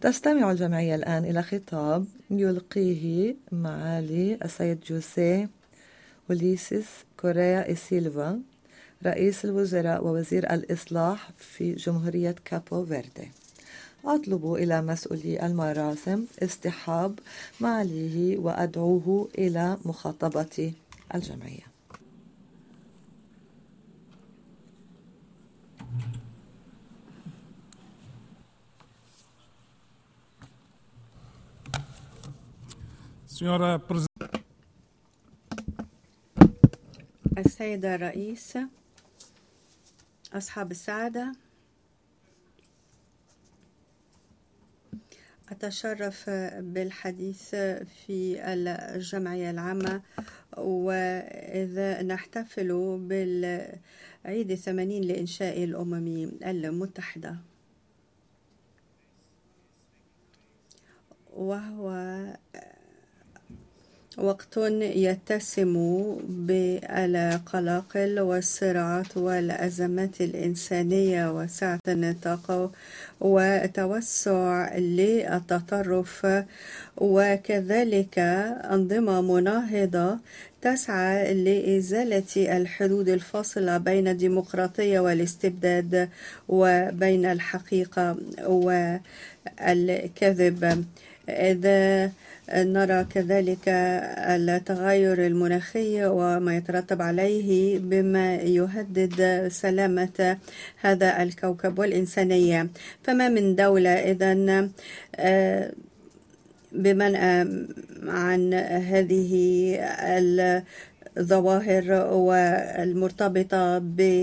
تستمع الجمعية الآن إلى خطاب يلقيه معالي السيد جوسيه أوليسيس كوريا إي سيلفا، رئيس الوزراء ووزير الإصلاح في جمهورية كابو فيردي. أطلب إلى مسؤولي المراسم اصطحاب معاليه وأدعوه إلى مخاطبة الجمعية. السيدة الرئيس، أصحاب السعادة، أتشرف بالحديث في الجمعية العامة، وإذا نحتفل بالعيد 80 لإنشاء الأمم المتحدة، وهو وقت يتسم بالقلاقل والصراعات والأزمات الإنسانية وسعة النطاق وتوسع للتطرف، وكذلك أنظمة مناهضة تسعى لإزالة الحدود الفاصلة بين الديمقراطية والاستبداد وبين الحقيقة والكذب. إذا نرى كذلك التغير المناخي وما يترتب عليه بما يهدد سلامة هذا الكوكب والإنسانية، فما من دولة إذن بمنأى عن هذه الظواهر والمرتبطة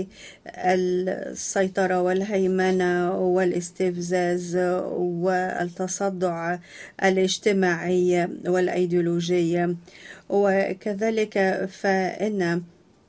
بالسيطرة والهيمنة والاستفزاز والتصدع الاجتماعي والأيديولوجي. وكذلك فإن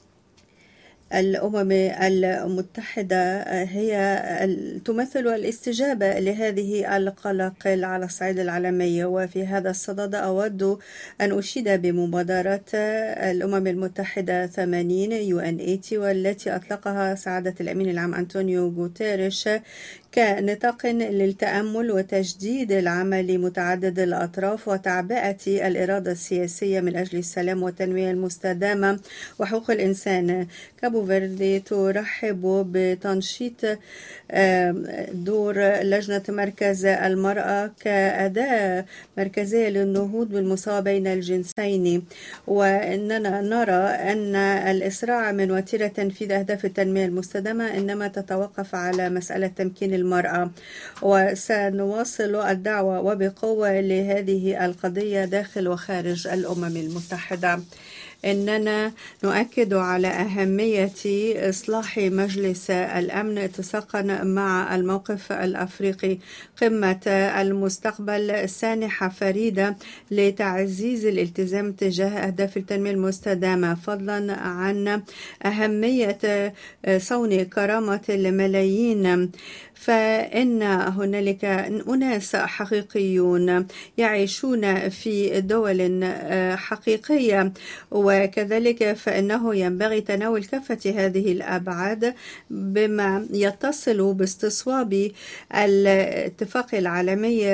الأمم المتحدة هي تمثل الاستجابة لهذه القلاقل على الصعيد العالمي. وفي هذا الصدد أود أن أشيد بمبادرة الأمم المتحدة 80 UN80، والتي أطلقها سعادة الأمين العام أنطونيو غوتيريش كنطاق للتأمل وتجديد العمل متعدد الأطراف وتعبئة الإرادة السياسية من أجل السلام والتنمية المستدامة وحقوق الإنسان. كابو فيردي ترحب بتنشيط دور لجنة مركز المرأة كأداة مركزية للنهوض بالمساواة بين الجنسين، وإننا نرى أن الإسراع من وتيرة تنفيذ أهداف التنمية المستدامة إنما تتوقف على مسألة تمكين المرأة، وسنواصل الدعوة وبقوة لهذه القضية داخل وخارج الأمم المتحدة. إننا نؤكد على أهمية إصلاح مجلس الأمن اتساقا مع الموقف الأفريقي. قمة المستقبل سانحة فريدة لتعزيز الالتزام تجاه أهداف التنمية المستدامة، فضلا عن أهمية صون كرامة الملايين، فإن هنالك أناس حقيقيون يعيشون في دول حقيقية، وكذلك فإنه ينبغي تناول كافة هذه الأبعاد بما يتصل باستصواب الاتفاق العالمي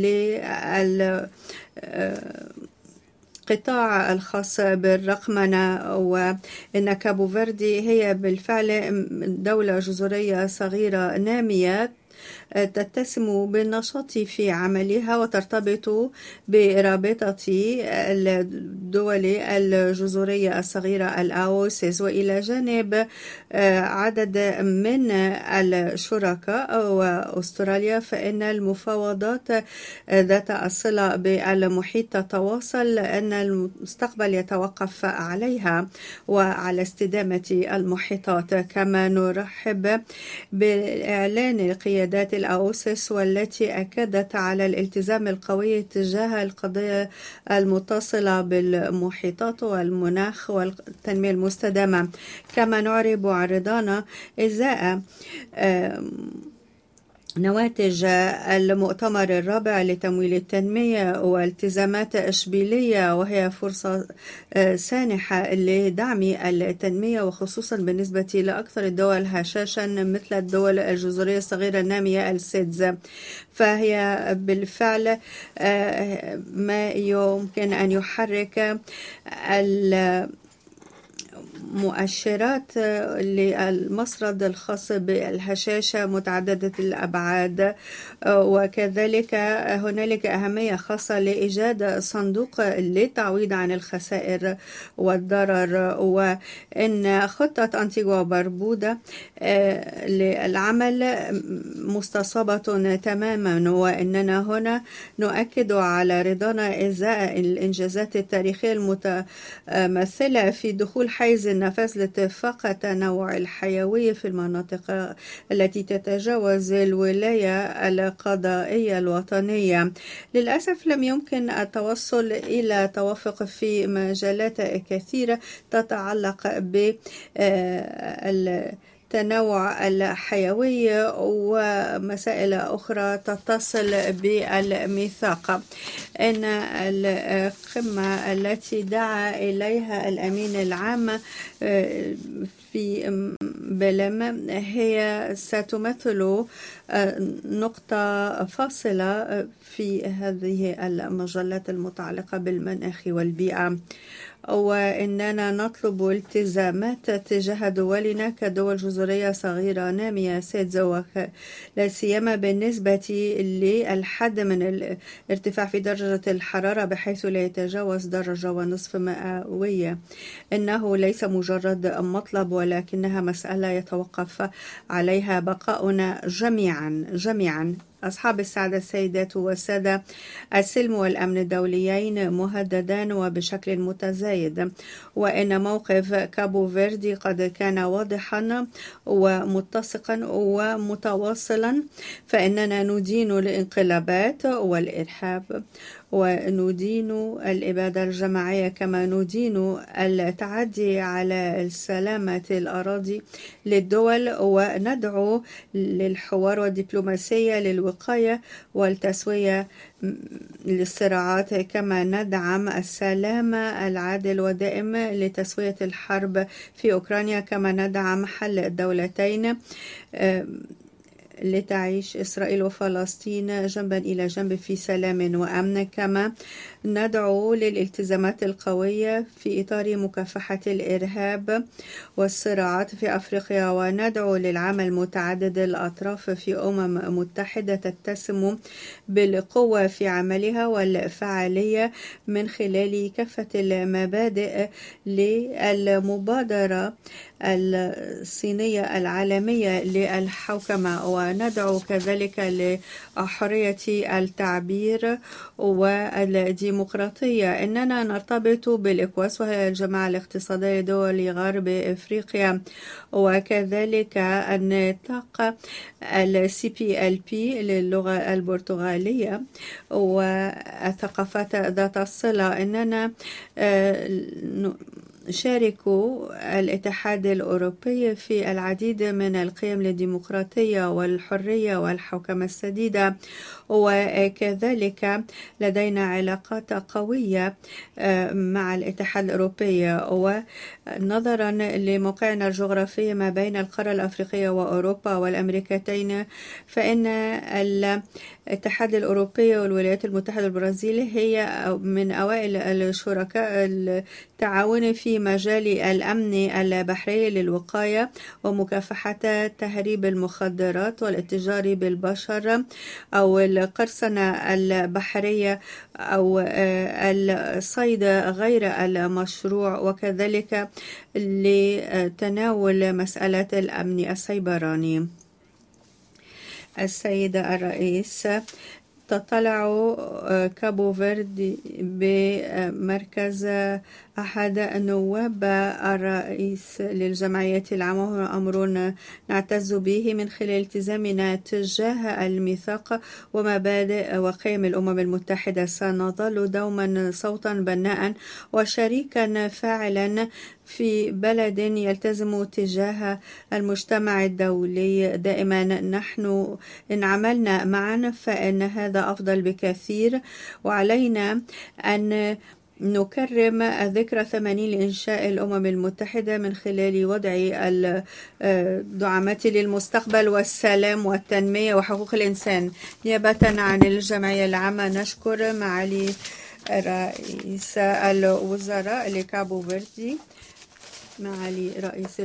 قطاع الخاص بالرقمنة. وإن كابو فيردي هي بالفعل دولة جزرية صغيرة نامية تتسم بالنشاط في عملها وترتبط برابطة الدول الجزرية الصغيرة الأوسيس، وإلى جانب عدد من الشركاء وأستراليا، فإن المفاوضات ذات الصلة بالمحيط تتواصل أن المستقبل يتوقف عليها وعلى استدامة المحيطات. كما نرحب بالإعلان القيادات الأوسس والتي أكدت على الالتزام القوي تجاه القضايا المتصلة بالمحيطات والمناخ والتنمية المستدامة. كما نعرب عن رضانا إزاء نواتج المؤتمر الرابع لتمويل التنمية والتزامات إشبيلية، وهي فرصة سانحة لدعم التنمية، وخصوصا بالنسبة لأكثر الدول هشاشا مثل الدول الجزرية الصغيرة النامية السيدز. فهي بالفعل ما يمكن أن يحرك مؤشرات للمسرد الخاص بالهشاشة متعددة الأبعاد، وكذلك هنالك أهمية خاصة لإيجاد صندوق للتعويض عن الخسائر والضرر، وإن خطة أنتيغوا وبربودا للعمل مستصابة تماما، وإننا هنا نؤكد على رضانا إزاء الإنجازات التاريخية المتمثلة في دخول حيز النفاذ لاتفاق التنوع الحيوي في المناطق التي تتجاوز الولاية القضائية الوطنية. للأسف لم يمكن التوصل إلى توافق في مجالات كثيرة تتعلق بالتنوع الحيوي ومسائل أخرى تتصل بالميثاق. إن القمة التي دعا إليها الأمين العام في بلم هي ستمثل نقطة فاصلة في هذه المجلات المتعلقة بالمناخ والبيئة، وإننا نطلب التزامات تجاه دولنا كدول جزرية صغيرة نامية سيدز، لا سيما بالنسبة للحد من الارتفاع في درجة الحرارة بحيث لا يتجاوز 1.5 درجة مئوية. إنه ليس مجرد مطلب، ولكنها مسألة يتوقف عليها بقاؤنا جميعا. أصحاب السعادة السيدات والسادة، السلم والأمن الدوليين مهددان وبشكل متزايد، وإن موقف كابو فيردي قد كان واضحا ومتسقا ومتواصلا. فإننا ندين الانقلابات والإرهاب، وندين الإبادة الجماعية، كما ندين التعدي على سلامة الأراضي للدول، وندعو للحوار والدبلوماسية للوقاية والتسوية للصراعات، كما ندعم السلام العادل ودائم لتسوية الحرب في أوكرانيا، كما ندعم حل الدولتين لتعيش إسرائيل وفلسطين جنبا إلى جنب في سلام وأمن، كما ندعو للالتزامات القوية في إطار مكافحة الإرهاب والصراعات في أفريقيا، وندعو للعمل متعدد الأطراف في متحدة تتسم بالقوة في عملها والفعالية من خلال كافة المبادئ للمبادرة الصينية العالمية للحوكمة، وندعو كذلك لحرية التعبير والديمقراطية. إننا نرتبط بالإكواس، وهي الجماعة الاقتصادية لدول غرب إفريقيا، وكذلك النطاق CPLP للغة البرتغالية والثقافات ذات الصلة. إننا شاركوا الاتحاد الأوروبي في العديد من القيم الديمقراطية والحرية والحوكمة السديدة، وكذلك لدينا علاقات قوية مع الاتحاد الأوروبي. ونظرا لموقعنا الجغرافي ما بين القارة الأفريقية وأوروبا والأمريكتين، فإن الاتحاد الأوروبي والولايات المتحدة البرازيل هي من أوائل الشركاء التعاون في مجال الأمن البحري للوقاية ومكافحة تهريب المخدرات والاتجار بالبشر أو القرصنة البحرية أو الصيد غير المشروع، وكذلك لتناول مسألة الأمن السيبراني. السيدة الرئيس، تطلع كابو فيردي بمركز أحد النواب الرئيس للجمعية العامة، هو أمر نعتز به من خلال التزامنا تجاه الميثاق ومبادئ وقيم الأمم المتحدة. سنظل دوما صوتا بناء وشريكا فاعلا في بلد يلتزم تجاه المجتمع الدولي. دائما نحن إن عملنا معا فإن هذا أفضل بكثير، وعلينا أن نكرم الذكرى 80 لإنشاء الأمم المتحدة من خلال وضع الدعامات للمستقبل والسلام والتنمية وحقوق الإنسان. نيابة عن الجمعية العامة نشكر معالي رئيس الوزراء لكابو فيردي، معالي رئيس